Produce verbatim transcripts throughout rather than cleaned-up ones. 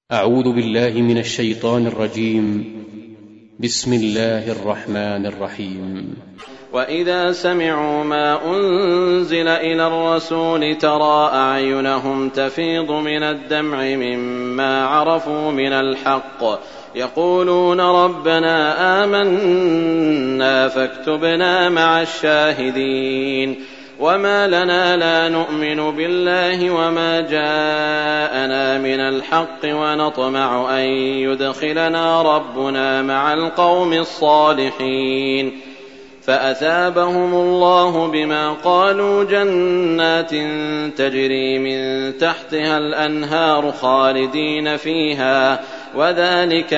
أعوذ بالله من الشيطان الرجيم. بسم الله الرحمن الرحيم. وإذا سمعوا ما أنزل إلى الرسول ترى أعينهم تفيض من الدمع مما عرفوا من الحق يقولون ربنا آمنا فاكتبنا مع الشاهدين. وما لنا لا نؤمن بالله وما جاءنا من الحق ونطمع أن يدخلنا ربنا مع القوم الصالحين. فأثابهم الله بما قالوا جنات تجري من تحتها الأنهار خالدين فيها وذلك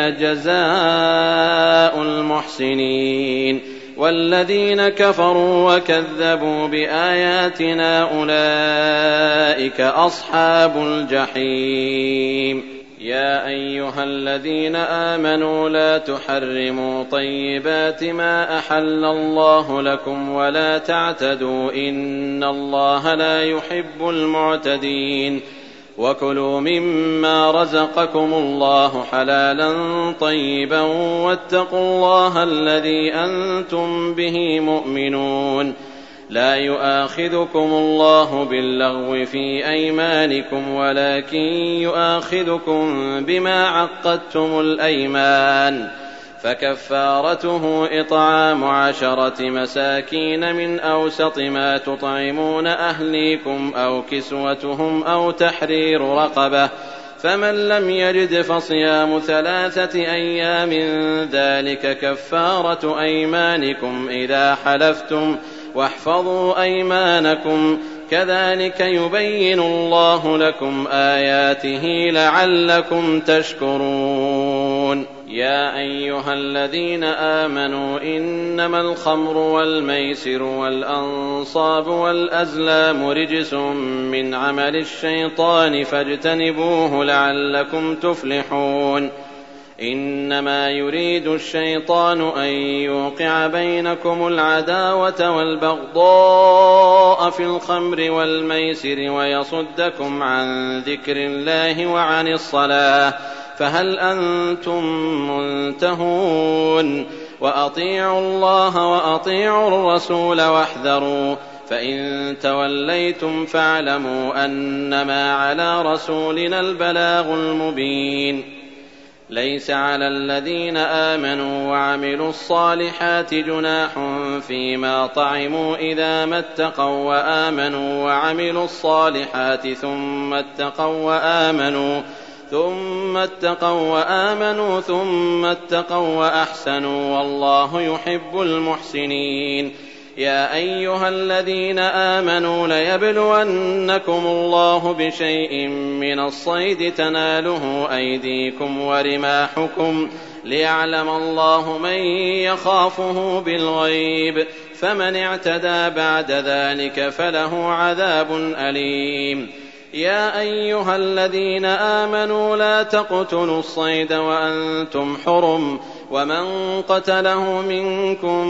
جزاء المحسنين. والذين كفروا وكذبوا بآياتنا أولئك أصحاب الجحيم. يا أيها الذين آمنوا لا تحرموا طيبات ما أحل الله لكم ولا تعتدوا إن الله لا يحب المعتدين. وكلوا مما رزقكم الله حلالا طيبا واتقوا الله الذي أنتم به مؤمنون. لا يؤاخذكم الله باللغو في أيمانكم ولكن يؤاخذكم بما عقدتم الأيمان. فكفارته إطعام عشرة مساكين من أوسط ما تطعمون أهليكم أو كسوتهم أو تحرير رقبة. فمن لم يجد فصيام ثلاثة أيام ذلك كفارة أيمانكم إذا حلفتم واحفظوا أيمانكم كذلك يبين الله لكم آياته لعلكم تشكرون. يا أيها الذين آمنوا إنما الخمر والميسر والأنصاب والأزلام رجس من عمل الشيطان فاجتنبوه لعلكم تفلحون. إنما يريد الشيطان أن يوقع بينكم العداوة والبغضاء في الخمر والميسر ويصدكم عن ذكر الله وعن الصلاة فهل أنتم منتهون. وأطيعوا الله وأطيعوا الرسول واحذروا فإن توليتم فاعلموا أنما على رسولنا البلاغ المبين. ليس على الذين آمنوا وعملوا الصالحات جناح فيما طعموا إذا ما اتقوا وآمنوا وعملوا الصالحات ثم اتقوا وآمنوا ثم اتقوا وآمنوا ثم اتقوا وأحسنوا والله يحب المحسنين. يا أيها الذين آمنوا ليبلونكم الله بشيء من الصيد تناله أيديكم ورماحكم ليعلم الله من يخافه بالغيب فمن اعتدى بعد ذلك فله عذاب أليم. يا أيها الذين آمنوا لا تقتلوا الصيد وأنتم حرم ومن قتله منكم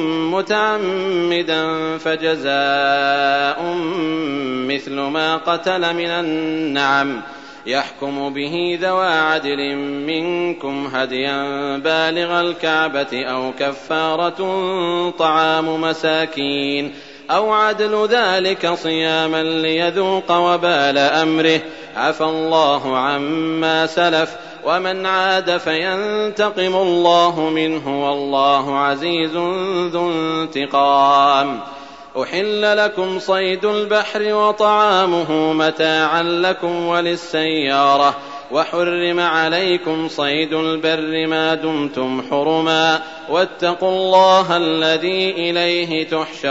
متعمدا فجزاء مثل ما قتل من النعم يحكم به ذوى عدل منكم هديا بالغ الكعبة أو كفارة طعام مساكين أو عدل ذلك صياما ليذوق وبال أمره عفى الله عما سلف ومن عاد فينتقم الله منه والله عزيز ذو انتقام. أحل لكم صيد البحر وطعامه متاعا لكم وللسيارة وحرم عليكم صيد البر ما دمتم حرما واتقوا الله الذي إليه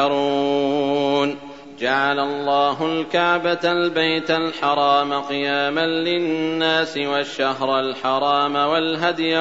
تحشرون. جعل الله الكعبة البيت الحرام قياما للناس والشهر الحرام والهدي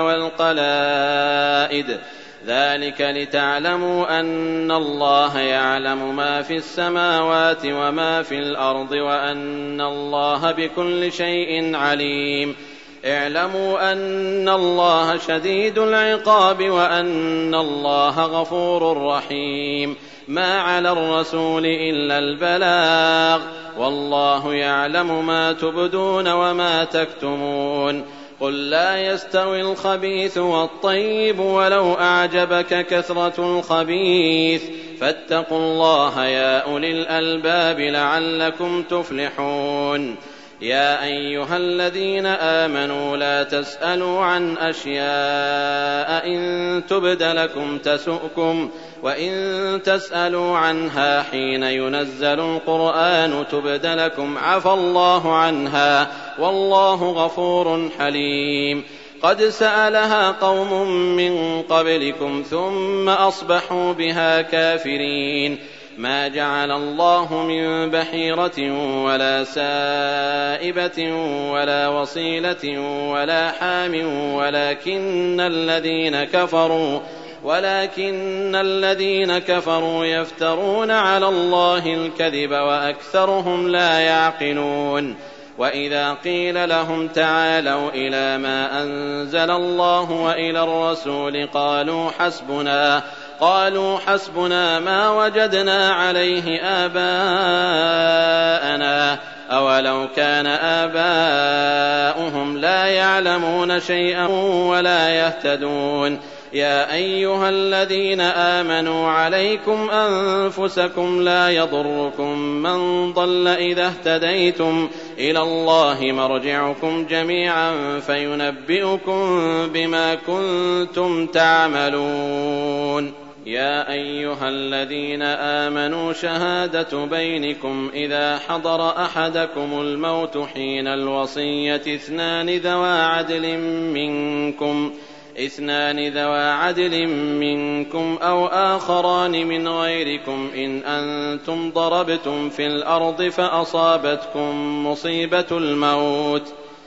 والقلائد ذلك لتعلموا أن الله يعلم ما في السماوات وما في الأرض وأن الله بكل شيء عليم. اعلموا أن الله شديد العقاب وأن الله غفور رحيم. ما على الرسول إلا البلاغ والله يعلم ما تبدون وما تكتمون. قل لا يستوي الخبيث والطيب ولو أعجبك كثرة الخبيث فاتقوا الله يا أولي الألباب لعلكم تفلحون. يا أيها الذين آمنوا لا تسألوا عن أشياء إن تبد لكم تسؤكم وإن تسألوا عنها حين ينزل القرآن تبد لكم عفى الله عنها والله غفور حليم. قد سألها قوم من قبلكم ثم أصبحوا بها كافرين. ما جعل الله من بحيرة ولا سائبة ولا وصيلة ولا حام ولكن الذين كفروا ولكن الذين كفروا يفترون على الله الكذب وأكثرهم لا يعقلون. وإذا قيل لهم تعالوا إلى ما أنزل الله وإلى الرسول قالوا حسبنا قالوا حسبنا ما وجدنا عليه آباءنا أولو كان آباؤهم لا يعلمون شيئا ولا يهتدون. يا أيها الذين آمنوا عليكم أنفسكم لا يضركم من ضل إذا اهتديتم إلى الله مرجعكم جميعا فينبئكم بما كنتم تعملون. يا أيها الذين آمنوا شهادة بينكم إذا حضر أحدكم الموت حين الوصية اثنان ذوى عدل منكم اثنان ذوى عدل منكم أو آخران من غيركم إن أنتم ضربتم في الأرض فأصابتكم مصيبة الموت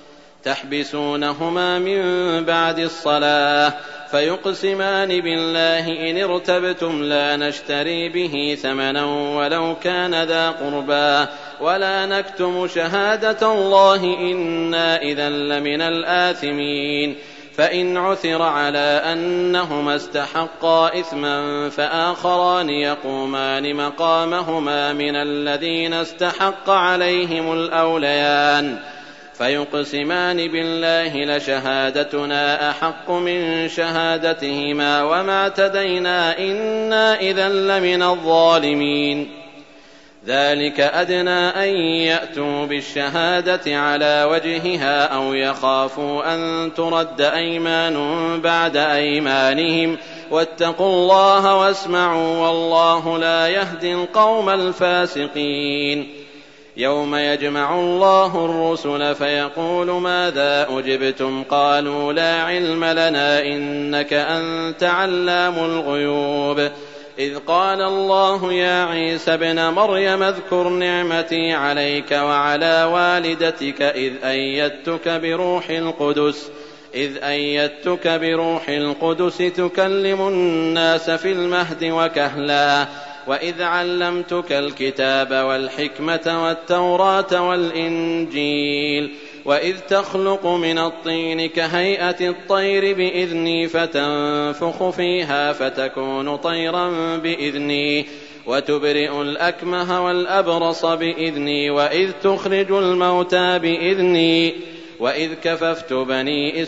تحبسونهما من بعد الصلاة فيقسمان بالله إن ارتبتم لا نشتري به ثمنا ولو كان ذا قربى ولا نكتم شهادة الله إنا إذا لمن الآثمين. فإن عثر على أنهما استحقا إثما فآخران يقومان مقامهما من الذين استحق عليهم الأوليان فيقسمان بالله لشهادتنا أحق من شهادتهما وما اعتدينا إنا إذا لمن الظالمين. ذلك أدنى أن يأتوا بالشهادة على وجهها أو يخافوا أن ترد أيمان بعد أيمانهم واتقوا الله واسمعوا والله لا يهدي القوم الفاسقين. يوم يجمع الله الرسل فيقول ماذا أجبتم قالوا لا علم لنا إنك أنت علام الغيوب. إذ قال الله يا عيسى ابن مريم اذكر نعمتي عليك وعلى والدتك إذ أيدتك بروح القدس إذ أيدتك بروح القدس تكلم الناس في المهد وكهلا وإذ علمتك الكتاب والحكمة والتوراة والإنجيل وإذ تخلق من الطين كهيئة الطير بإذني فتنفخ فيها فتكون طيرا بإذني وتبرئ الأكمه والأبرص بإذني وإذ تخرج الموتى بإذني وإذ كففت بني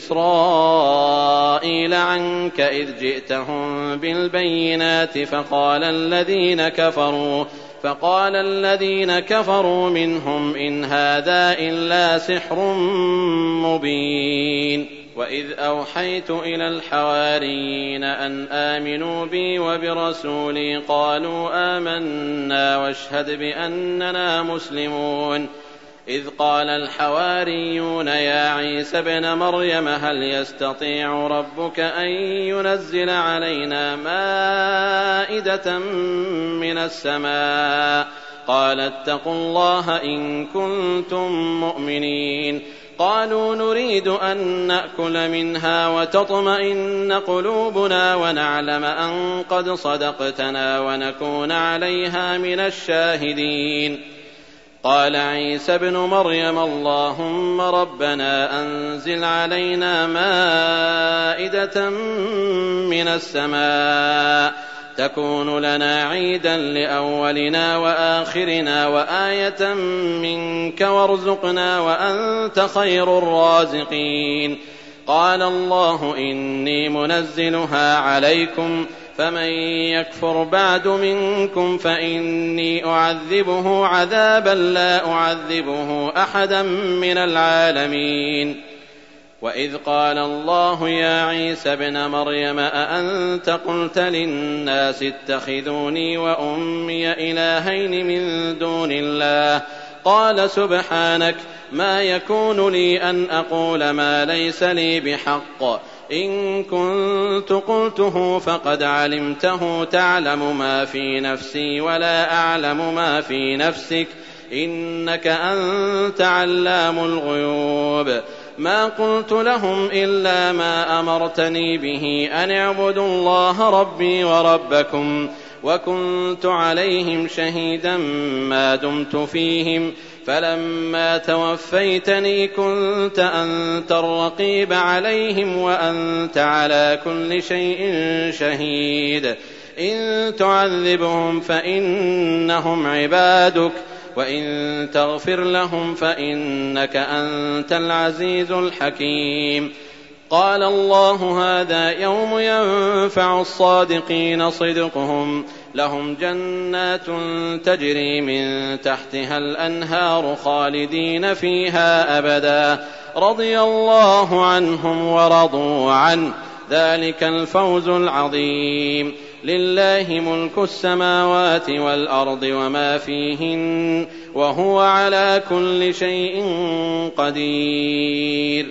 إسرائيل عنك إذ جئتهم بالبينات فقال الذين كفروا فقال الذين كفروا منهم إن هذا إلا سحر مبين. وإذ أوحيت إلى الحواريين أن آمنوا بي وبرسولي قالوا آمنا واشهد بأننا مسلمون. إذ قال الحواريون يا عيسى ابن مريم هل يستطيع ربك أن ينزل علينا مائدة من السماء قال اتقوا الله إن كنتم مؤمنين. قالوا نريد أن نأكل منها وتطمئن قلوبنا ونعلم أن قد صدقتنا ونكون عليها من الشاهدين. قال عيسى ابن مريم اللهم ربنا أنزل علينا مائدة من السماء تكون لنا عيدا لأولنا وآخرنا وآية منك وارزقنا وأنت خير الرازقين. قال الله إني منزلها عليكم فمن يكفر بعد منكم فإني أعذبه عذابا لا أعذبه أحدا من العالمين. وإذ قال الله يا عيسى ابن مريم أأنت قلت للناس اتخذوني وأمي إلهين من دون الله قال سبحانك ما يكون لي أن أقول ما ليس لي بحق إن كنت قلته فقد علمته تعلم ما في نفسي ولا أعلم ما في نفسك إنك أنت علام الغيوب. ما قلت لهم إلا ما أمرتني به أن اعبدوا الله ربي وربكم وكنت عليهم شهيدا ما دمت فيهم فلما توفيتني كنت أنت الرقيب عليهم وأنت على كل شيء شهيد. إن تعذبهم فإنهم عبادك وإن تغفر لهم فإنك أنت العزيز الحكيم. قال الله هذا يوم ينفع الصادقين صدقهم لهم جنات تجري من تحتها الأنهار خالدين فيها أبدا رضي الله عنهم ورضوا عنه ذلك الفوز العظيم. لله ملك السماوات والأرض وما فيهن وهو على كل شيء قدير.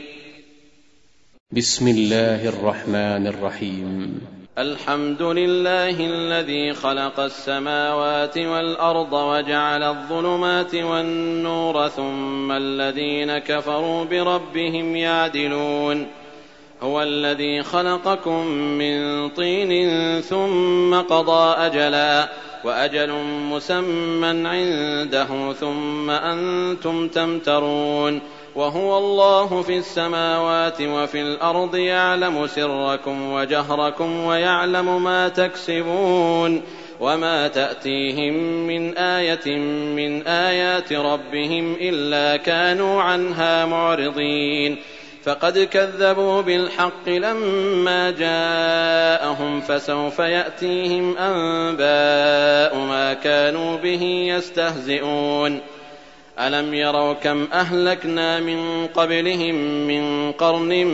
بسم الله الرحمن الرحيم. الحمد لله الذي خلق السماوات والأرض وجعل الظلمات والنور ثم الذين كفروا بربهم يعدلون. هو الذي خلقكم من طين ثم قضى أجلا وأجل مسمى عنده ثم أنتم تمترون. وهو الله في السماوات وفي الأرض يعلم سركم وجهركم ويعلم ما تكسبون وما تأتيهم من آية من آيات ربهم إلا كانوا عنها معرضين. فقد كذبوا بالحق لما جاءهم فسوف يأتيهم أنباء ما كانوا به يستهزئون. ألم يروا كم أهلكنا من قبلهم من قرن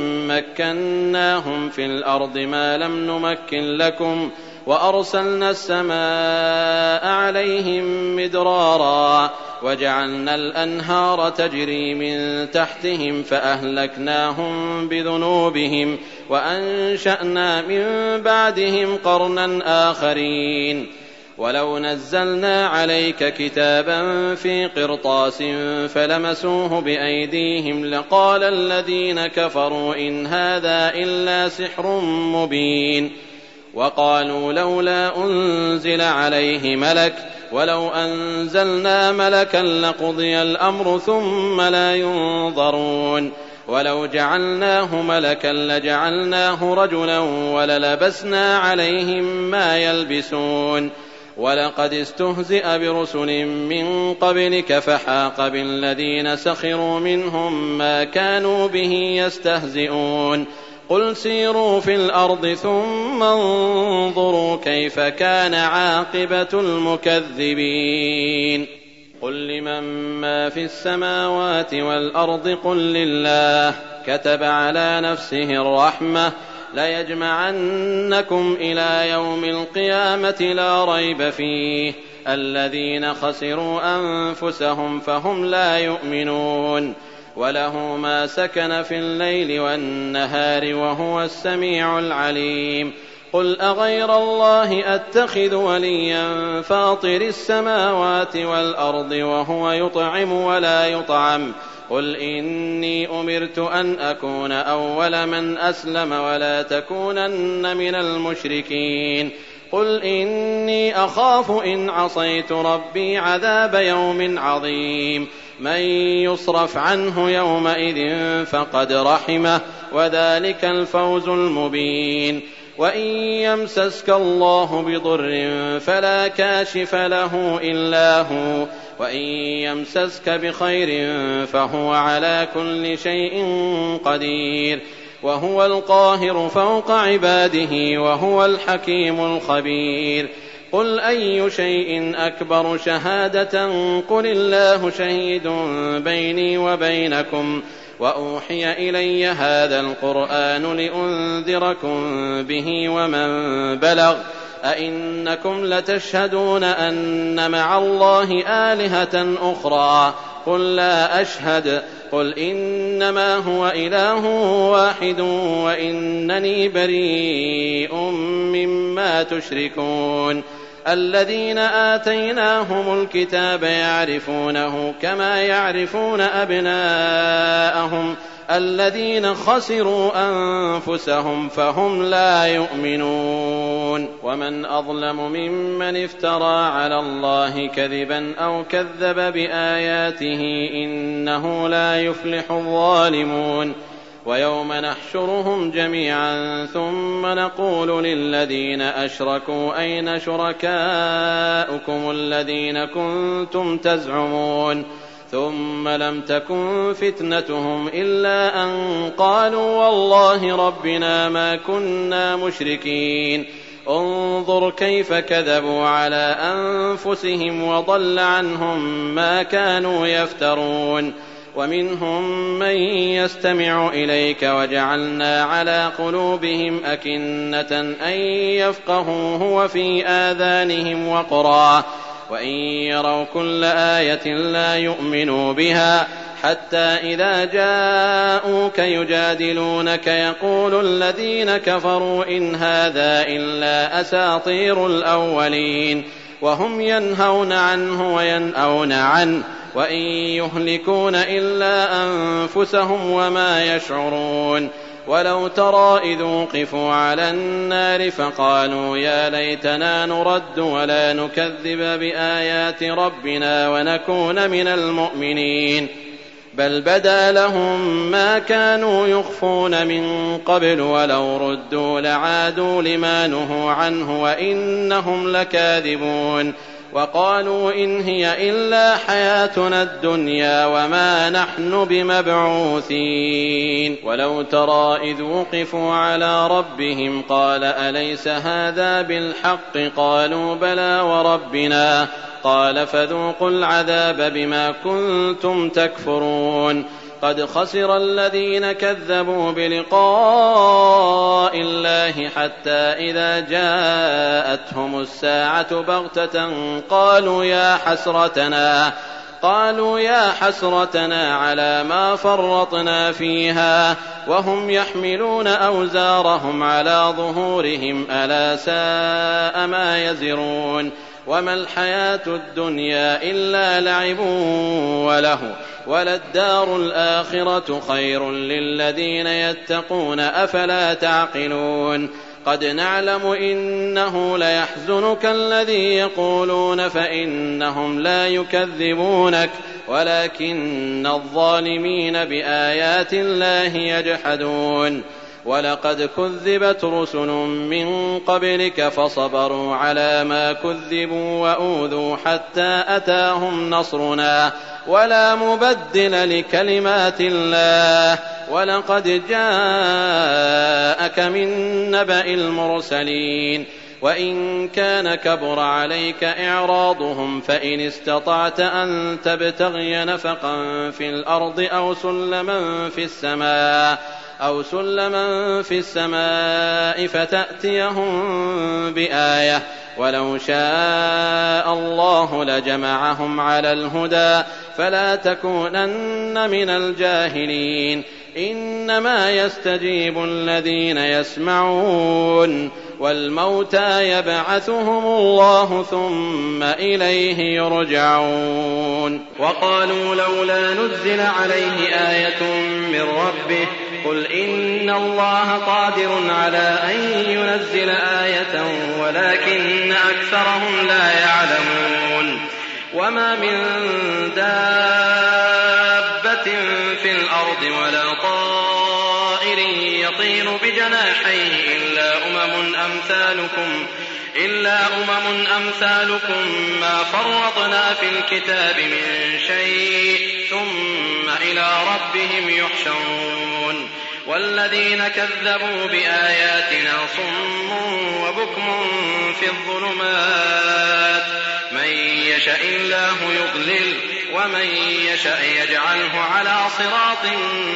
مكناهم في الأرض ما لم نمكن لكم وأرسلنا السماء عليهم مدرارا وجعلنا الأنهار تجري من تحتهم فأهلكناهم بذنوبهم وأنشأنا من بعدهم قرنا آخرين. ولو نزلنا عليك كتابا في قرطاس فلمسوه بأيديهم لقال الذين كفروا إن هذا إلا سحر مبين. وقالوا لولا أنزل عليه ملك ولو أنزلنا ملكا لقضي الأمر ثم لا ينظرون. ولو جعلناه ملكا لجعلناه رجلا وللبسنا عليهم ما يلبسون. ولقد استهزئ برسل من قبلك فحاق بالذين سخروا منهم ما كانوا به يستهزئون. قل سيروا في الأرض ثم انظروا كيف كان عاقبة المكذبين. قل لمن ما في السماوات والأرض قل لله كتب على نفسه الرحمة ليجمعنكم إلى يوم القيامة لا ريب فيه الذين خسروا أنفسهم فهم لا يؤمنون. وله ما سكن في الليل والنهار وهو السميع العليم. قل أغير الله أتخذ وليا فاطر السماوات والأرض وهو يطعم ولا يطعم قل إني أمرت أن أكون أول من أسلم ولا تكونن من المشركين. قل إني أخاف إن عصيت ربي عذاب يوم عظيم. من يصرف عنه يومئذ فقد رحمه وذلك الفوز المبين. وإن يمسسك الله بضر فلا كاشف له إلا هو وإن يمسسك بخير فهو على كل شيء قدير. وهو القاهر فوق عباده وهو الحكيم الخبير. قل أي شيء أكبر شهادة قل الله شهيد بيني وبينكم وأوحي إلي هذا القرآن لأنذركم به ومن بلغ أئنكم لتشهدون أن مع الله آلهة أخرى قل لا أشهد قل إنما هو إله واحد وإنني بريء مما تشركون. الذين آتيناهم الكتاب يعرفونه كما يعرفون أبناءهم الذين خسروا أنفسهم فهم لا يؤمنون. ومن أظلم ممن افترى على الله كذبا أو كذب بآياته إنه لا يفلح الظالمون. ويوم نحشرهم جميعا ثم نقول للذين أشركوا أين شركاؤكم الذين كنتم تزعمون ثم لم تكن فتنتهم إلا أن قالوا والله ربنا ما كنا مشركين. انظر كيف كذبوا على أنفسهم وضل عنهم ما كانوا يفترون. ومنهم من يستمع إليك وجعلنا على قلوبهم أكنة أن يفقهوه وفي آذانهم وقرا وإن يروا كل آية لا يؤمنوا بها حتى إذا جاءوك يجادلونك يقول الذين كفروا إن هذا إلا أساطير الأولين وهم ينهون عنه وينأون عنه وإن يهلكون إلا أنفسهم وما يشعرون. ولو ترى إذ وقفوا على النار فقالوا يا ليتنا نرد ولا نكذب بآيات ربنا ونكون من المؤمنين بل بدا لهم ما كانوا يخفون من قبل ولو ردوا لعادوا لما نهوا عنه وإنهم لكاذبون. وقالوا إن هي إلا حياتنا الدنيا وما نحن بمبعوثين. ولو ترى إذ وقفوا على ربهم قال أليس هذا بالحق قالوا بلى وربنا قال فذوقوا العذاب بما كنتم تكفرون. قد خسر الذين كذبوا بلقاء الله حتى إذا جاءتهم الساعة بغتة قالوا يا حسرتنا قالوا يا حسرتنا على ما فرطنا فيها وهم يحملون أوزارهم على ظهورهم ألا ساء ما يزرون. وما الحياة الدنيا إلا لعب وله وللدار الآخرة خير للذين يتقون أفلا تعقلون. قد نعلم إنه ليحزنك الذي يقولون فإنهم لا يكذبونك ولكن الظالمين بآيات الله يجحدون. ولقد كذبت رسل من قبلك فصبروا على ما كذبوا وأوذوا حتى أتاهم نصرنا ولا مبدل لكلمات الله. ولقد جاءك من نبأ المرسلين وإن كان كبر عليك إعراضهم فإن استطعت أن تبتغي نفقا في الأرض أو سلما في السماء أو سلما في السماء فتأتيهم بآية ولو شاء الله لجمعهم على الهدى فلا تكونن من الجاهلين. إنما يستجيب الذين يسمعون والموتى يبعثهم الله ثم إليه يرجعون. وقالوا لولا نزل عليه آية من ربه قل إن الله قادر على أن ينزل آية ولكن أكثرهم لا يعلمون. وما من دابة في الأرض ولا طائر يطير بجناحيه إلا أمم أمثالكم إلا أمم أمثالكم ما فرطنا في الكتاب من شيء ثم إلى ربهم يحشرون. والذين كذبوا بآياتنا صم وبكم في الظلمات من يشاء الله يضلل ومن يشاء يجعله على صراط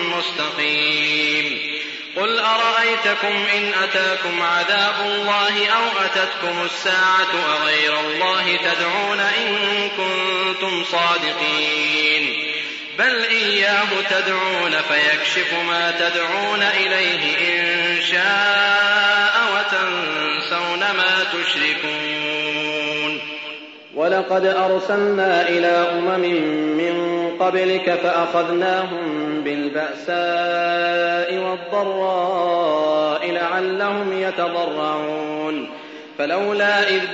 مستقيم. قل أرأيتكم إن أتاكم عذاب الله أو أتتكم الساعة أغير الله تدعون إن كنتم صادقين بل إياه تدعون فيكشف ما تدعون إليه إن شاء وتنسون ما تشركون. ولقد أرسلنا إلى أمم من قبلك فأخذناهم بالبأساء والضراء لعلهم يتضرعون فلولا إذ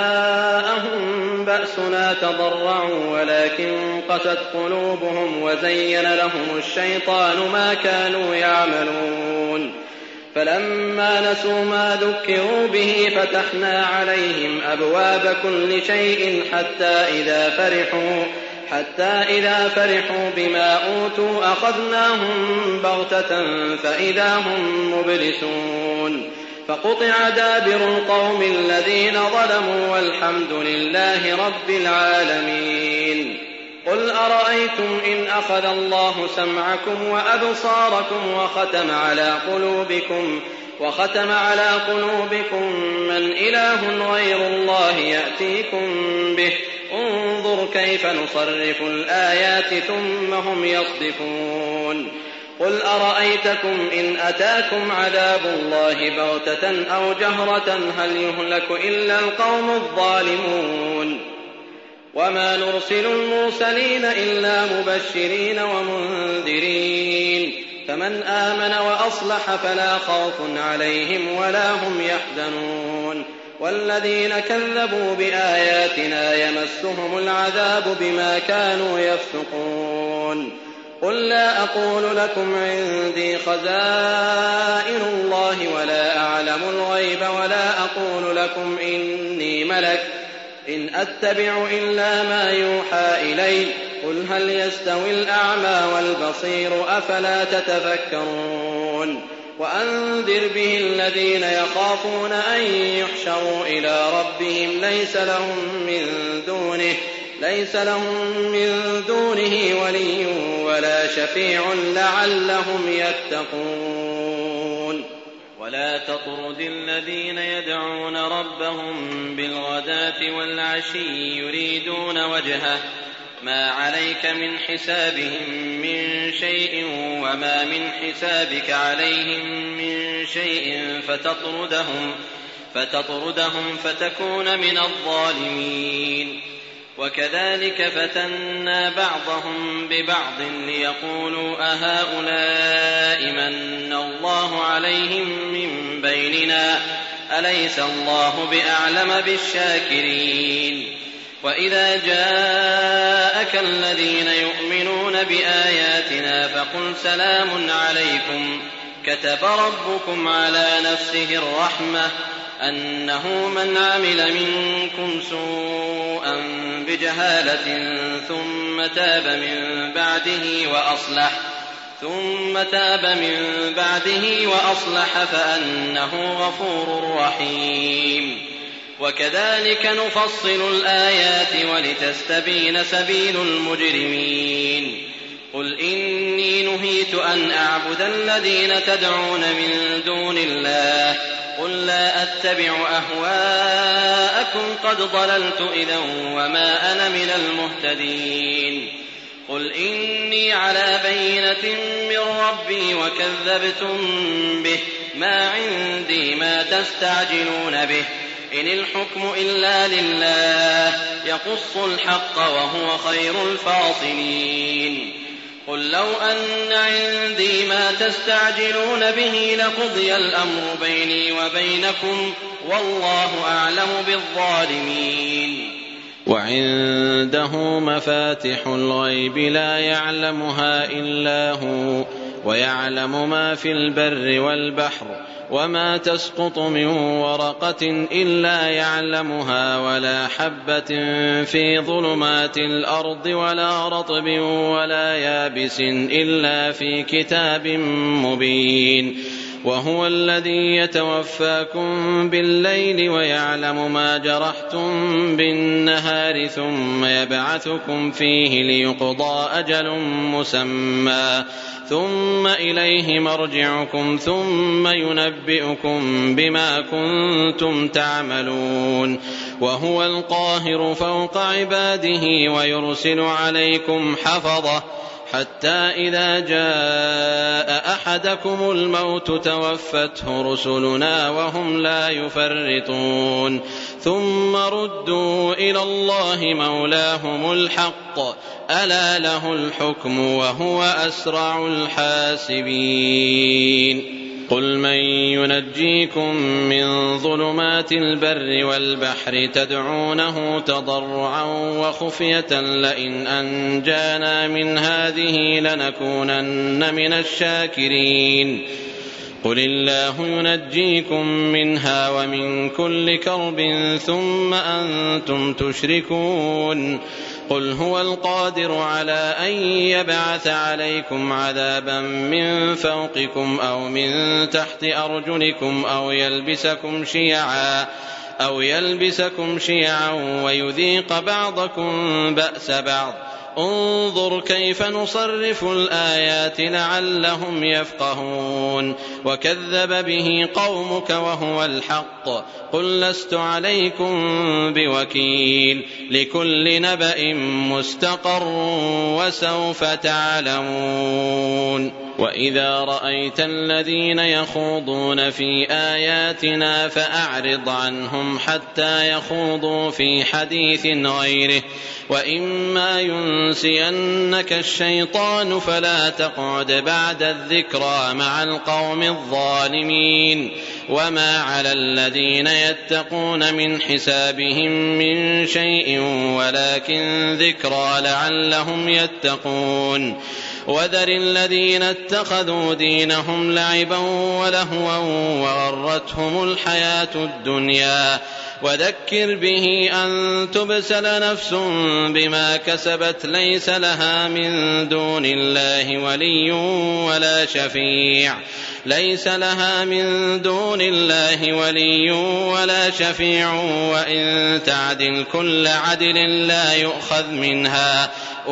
جاءهم بأسنا تضرعوا ولكن قست قلوبهم وزين لهم الشيطان ما كانوا يعملون فلما نسوا ما ذكروا به فتحنا عليهم أبواب كل شيء حتى إذا فرحوا حتى إذا فرحوا بما أوتوا أخذناهم بغتة فإذا هم مبلسون فقطع دابر القوم الذين ظلموا والحمد لله رب العالمين. قل أرأيتم إن أخذ الله سمعكم وأبصاركم وختم على قلوبكم وختم على قلوبكم من إله غير الله يأتيكم به انظر كيف نصرف الآيات ثم هم يصدفون. قل أرأيتكم إن أتاكم عذاب الله بغتة أو جهرة هل يهلك إلا القوم الظالمون وما نرسل المرسلين إلا مبشرين ومنذرين فمن آمن وأصلح فلا خوف عليهم ولا هم يحزنون والذين كذبوا بآياتنا يمسهم العذاب بما كانوا يفسقون. قل لا أقول لكم عندي خزائن الله ولا أعلم الغيب ولا أقول لكم إني ملك إن أتبع إلا ما يوحى إلي قل هل يستوي الأعمى والبصير أفلا تتفكرون. وأنذر به الذين يخافون أن يحشروا إلى ربهم ليس لهم من دونه ليس لهم من دونه ولي ولا شفيع لعلهم يتقون. ولا تطرد الذين يدعون ربهم بالغداة والعشي يريدون وجهه ما عليك من حسابهم من شيء وما من حسابك عليهم من شيء فتطردهم فتطردهم فتكون من الظالمين. وكذلك فتنا بعضهم ببعض ليقولوا أهؤلاء من الله عليهم من بيننا أليس الله بأعلم بالشاكرين. وإذا جاءك الذين يؤمنون بآياتنا فقل سلام عليكم كتب ربكم على نفسه الرحمة أنه من عمل منكم سوءا بجهالة ثم تاب من بعده وأصلح ثم تاب من بعده وأصلح فأنه غفور رحيم. وكذلك نفصل الآيات ولتستبين سبيل المجرمين. قل إني نهيت أن أعبد الذين تدعون من دون الله قل لا أتبع أهواءكم قد ضللت إذا وما أنا من المهتدين. قل إني على بينة من ربي وكذبتم به ما عندي ما تستعجلون به إن الحكم إلا لله يقص الحق وهو خير الفاصلين. قل لو أن عندي ما تستعجلون به لقضي الأمر بيني وبينكم والله أعلم بالظالمين. وعنده مفاتح الغيب لا يعلمها إلا هو ويعلم ما في البر والبحر وما تسقط من ورقة إلا يعلمها ولا حبة في ظلمات الأرض ولا رطب ولا يابس إلا في كتاب مبين وهو الذي يتوفاكم بالليل ويعلم ما جرحتم بالنهار ثم يبعثكم فيه ليقضى أجل مسمى ثم إليه مرجعكم ثم ينبئكم بما كنتم تعملون وهو القاهر فوق عباده ويرسل عليكم حفظة حتى إذا جاء أحدكم الموت توفته رسلنا وهم لا يفرطون ثم ردوا إلى الله مولاهم الحق ألا له الحكم وهو أسرع الحاسبين قل من ينجيكم من ظلمات البر والبحر تدعونه تضرعا وخفية لئن أنجانا من هذه لنكونن من الشاكرين قل الله ينجيكم منها ومن كل كرب ثم أنتم تشركون قل هو القادر على أن يبعث عليكم عذابا من فوقكم أو من تحت أرجلكم أو يلبسكم شيعا أو يلبسكم شيعا ويذيق بعضكم بأس بعض انظر كيف نصرف الآيات لعلهم يفقهون وكذب به قومك وهو الحق قل لست عليكم بوكيل لكل نبأ مستقر وسوف تعلمون وإذا رأيت الذين يخوضون في آياتنا فأعرض عنهم حتى يخوضوا في حديث غيره وإما ينسينك الشيطان فلا تقعد بعد الذكرى مع القوم الظالمين وما على الذين يتقون من حسابهم من شيء ولكن ذكرى لعلهم يتقون وذر الذين اتخذوا دينهم لعبا ولهوا وغرتهم الحياة الدنيا وذكر به أن تبسل نفس بما كسبت ليس لها من دون الله ولي ولا شفيع ليس لها من دون الله ولي ولا شفيع وإن تعدل كل عدل لا يؤخذ منها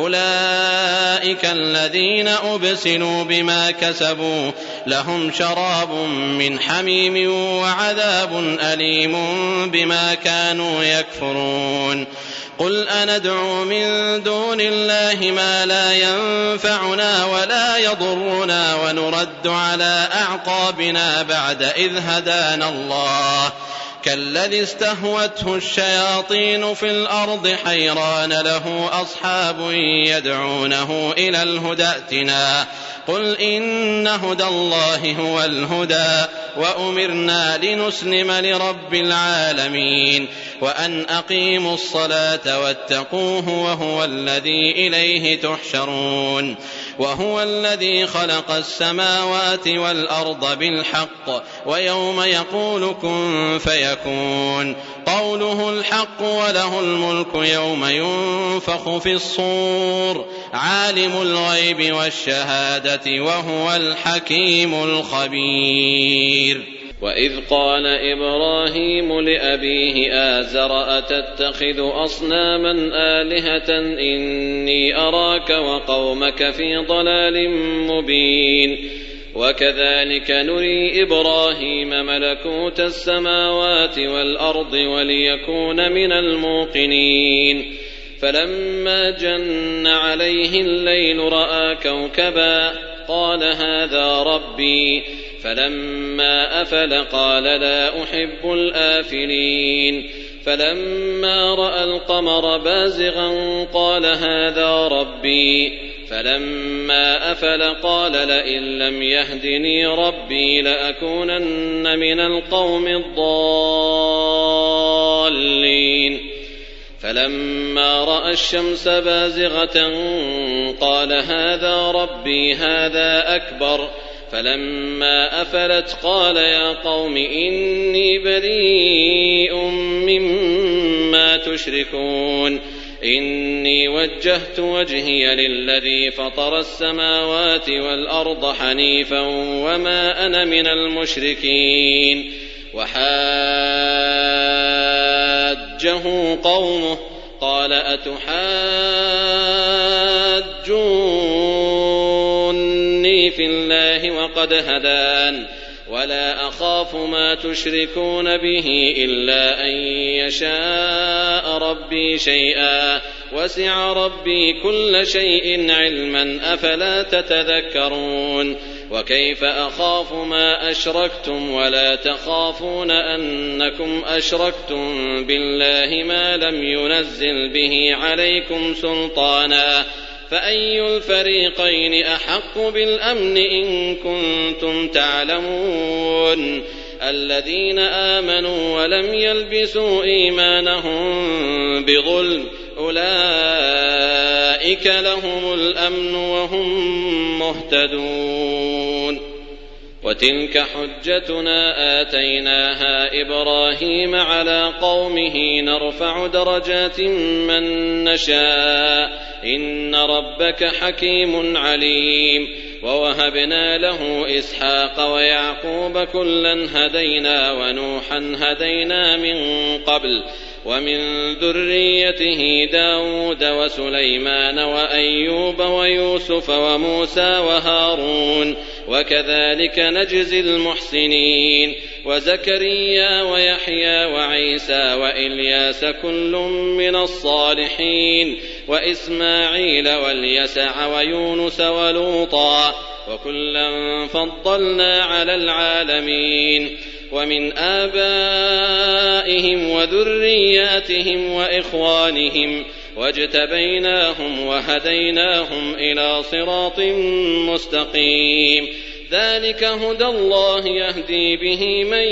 أولئك الذين أبسلوا بما كسبوا لهم شراب من حميم وعذاب أليم بما كانوا يكفرون قل أندعو من دون الله ما لا ينفعنا ولا يضرنا ونرد على أعقابنا بعد إذ هدانا الله كالذي استهوته الشياطين في الأرض حيران له أصحاب يدعونه إلى الهدى ائتنا قل إن هدى الله هو الهدى وأمرنا لنسلم لرب العالمين وأن أقيموا الصلاة واتقوه وهو الذي إليه تحشرون وهو الذي خلق السماوات والأرض بالحق ويوم يقول كن فيكون قوله الحق وله الملك يوم ينفخ في الصور عالم الغيب والشهادة وهو الحكيم الخبير وإذ قال إبراهيم لأبيه آزر أتتخذ أصناما آلهة إني أراك وقومك في ضلال مبين وكذلك نري إبراهيم ملكوت السماوات والأرض وليكون من الموقنين فلما جن عليه الليل رأى كوكبا قال هذا ربي فلما أفل قال لا أحب الآفلين فلما رأى القمر بازغا قال هذا ربي فلما أفل قال لئن لم يهدني ربي لأكونن من القوم الضالين فلما رأى الشمس بازغة قال هذا ربي هذا أكبر فلما أفلت قال يا قوم إني بريء مما تشركون إني وجهت وجهي للذي فطر السماوات والأرض حنيفا وما أنا من المشركين وحاجه قومه قال أتحاجوني في الله وقد هدان ولا أخاف ما تشركون به إلا أن يشاء ربي شيئا وسع ربي كل شيء علما أفلا تتذكرون وكيف أخاف ما أشركتم ولا تخافون أنكم أشركتم بالله ما لم ينزل به عليكم سلطانا فأي الفريقين أحق بالأمن إن كنتم تعلمون الذين آمنوا ولم يلبسوا إيمانهم بظلم أولئك لهم الأمن وهم مهتدون وتلك حجتنا آتيناها إبراهيم على قومه نرفع درجات من نشاء إن ربك حكيم عليم ووهبنا له إسحاق ويعقوب كلا هدينا ونوحا هدينا من قبل ومن ذريته داود وسليمان وأيوب ويوسف وموسى وهارون وكذلك نجزي المحسنين وزكريا ويحيى وعيسى وإلياس كل من الصالحين وإسماعيل واليسع ويونس ولوطا وكلا فضلنا على العالمين ومن آبائهم وذرياتهم وإخوانهم واجتبيناهم وهديناهم إلى صراط مستقيم ذلك هدى الله يهدي به من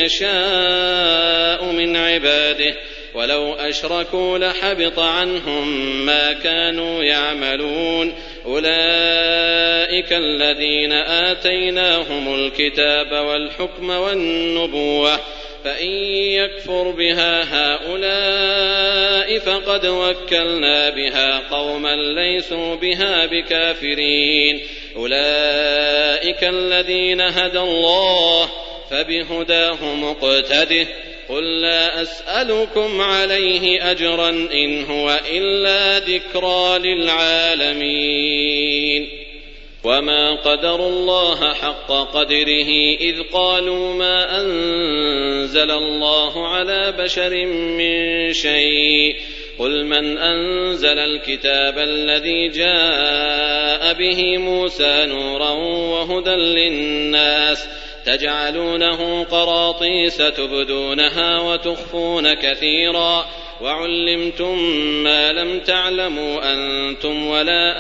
يشاء من عباده ولو أشركوا لحبط عنهم ما كانوا يعملون أولئك الذين آتيناهم الكتاب والحكم والنبوة فإن يكفر بها هؤلاء فقد وكلنا بها قوما ليسوا بها بكافرين أولئك الذين هدى الله فبهداه مقتده قل لا أسألكم عليه أجرا إن هو إلا ذكرى للعالمين وما قدروا الله حق قدره إذ قالوا ما أنزل الله على بشر من شيء قل من أنزل الكتاب الذي جاء به موسى نورا وهدى للناس تجعلونه قراطيس تبدونها وتخفون كثيرا وعلمتم ما لم تعلموا أنتم ولا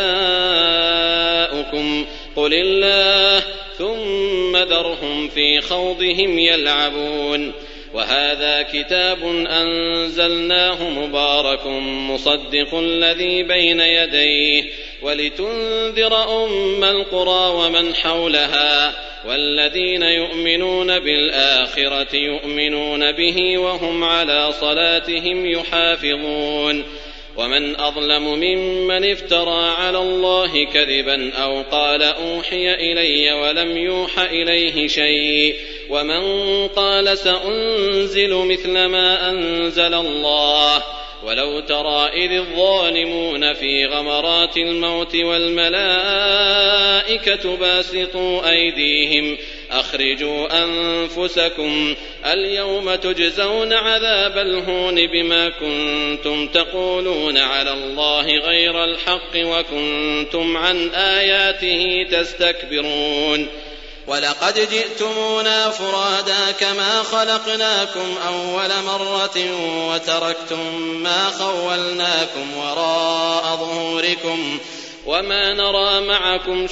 آباؤكم قل الله ثم ذرهم في خوضهم يلعبون وهذا كتاب أنزلناه مبارك مصدق الذي بين يديه ولتنذر أم القرى ومن حولها والذين يؤمنون بالآخرة يؤمنون به وهم على صلاتهم يحافظون ومن أظلم ممن افترى على الله كذبا أو قال أوحي إلي ولم يوح إليه شيء ومن قال سأنزل مثل ما أنزل الله ولو ترى إذ الظالمون في غمرات الموت والملائكة باسطوا أيديهم أخرجوا أنفسكم اليوم تجزون عذاب الهون بما كنتم تقولون على الله غير الحق وكنتم عن آياته تستكبرون ولقد جئتمونا فرادا كما خلقناكم أول مرة وتركتم ما خولناكم وراء ظهوركم وما نرى معكم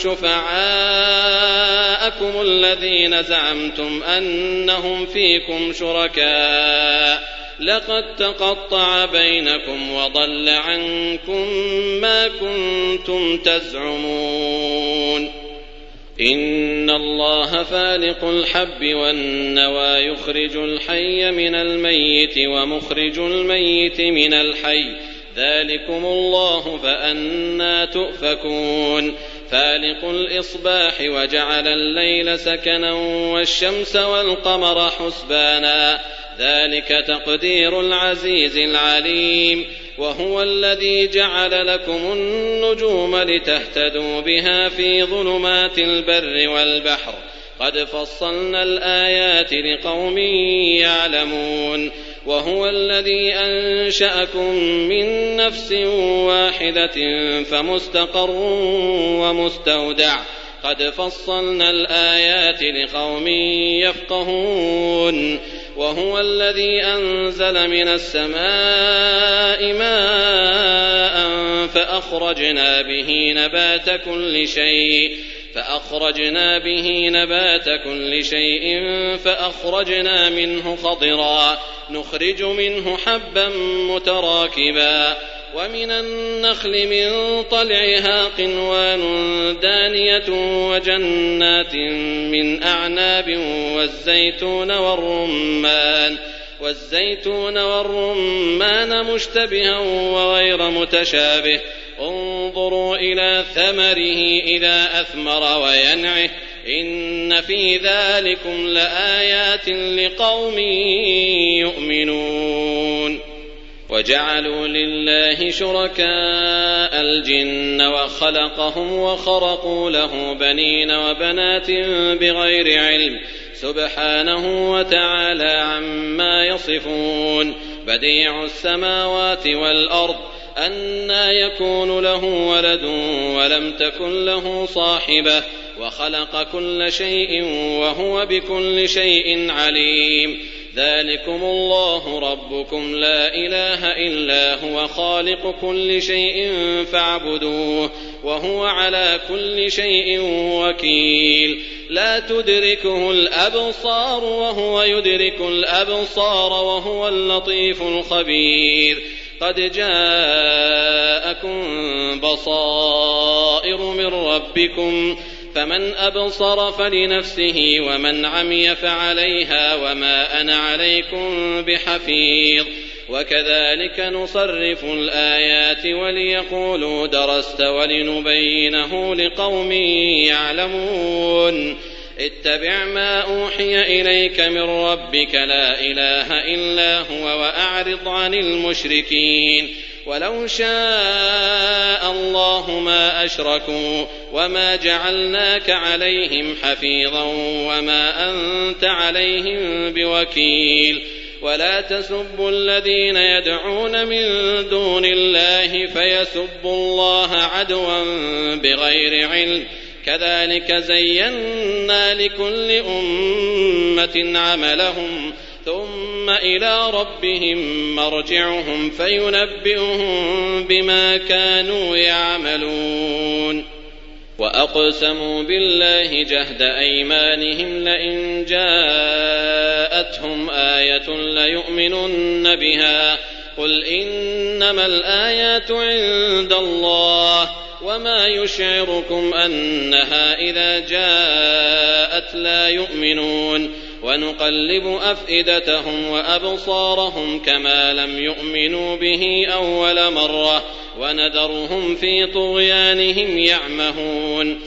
شفعاءكم الذين زعمتم أنهم فيكم شركاء لقد تقطع بينكم وضل عنكم ما كنتم تزعمون إن الله فالق الحب والنوى يخرج الحي من الميت ومخرج الميت من الحي ذلكم الله فأنى تؤفكون فالق الإصباح وجعل الليل سكنا والشمس والقمر حسبانا ذلك تقدير العزيز العليم وهو الذي جعل لكم النجوم لتهتدوا بها في ظلمات البر والبحر قد فصلنا الآيات لقوم يعلمون وهو الذي أنشأكم من نفس واحدة فمستقر ومستودع قد فصلنا الآيات لقوم يفقهون وهو الذي أنزل من السماء ماء فأخرجنا به نبات كل شيء فأخرجنا به نبات كل شيء فأخرجنا منه خضرا نخرج منه حبا متراكبا ومن النخل من طلعها قنوان دانية وجنات من أعناب والزيتون والرمان والزيتون والرمان مشتبها وغير متشابه انظروا إلى ثمره إذا أثمر وينعه إن في ذلكم لآيات لقوم يؤمنون وجعلوا لله شركاء الجن وخلقهم وخرقوا له بنين وبنات بغير علم سبحانه وتعالى عما يصفون بديع السماوات والأرض أنى يكون له ولد ولم تكن له صاحبة وخلق كل شيء وهو بكل شيء عليم ذلكم الله ربكم لا إله إلا هو خالق كل شيء فاعبدوه وهو على كل شيء وكيل لا تدركه الأبصار وهو يدرك الأبصار وهو اللطيف الخبير قد جاءكم بصائر من ربكم فمن أبصر فلنفسه ومن عمي فعليها وما أنا عليكم بحفيظ وكذلك نصرف الآيات وليقولوا درست ولنبينه لقوم يعلمون اتبع ما أوحي إليك من ربك لا إله إلا هو وأعرض عن المشركين ولو شاء الله ما أشركوا وما جعلناك عليهم حفيظا وما أنت عليهم بوكيل ولا تسبوا الذين يدعون من دون الله فيسبوا الله عدوا بغير علم كذلك زينا لكل أمة عملهم ثم إلى ربهم مرجعهم فينبئهم بما كانوا يعملون وأقسموا بالله جهد أيمانهم لئن جاءتهم آية ليؤمنن بها قل إنما الآيات عند الله وما يشعركم أنها إذا جاءت لا يؤمنون ونقلب أفئدتهم وأبصارهم كما لم يؤمنوا به أول مرة ونذرهم في طغيانهم يعمهون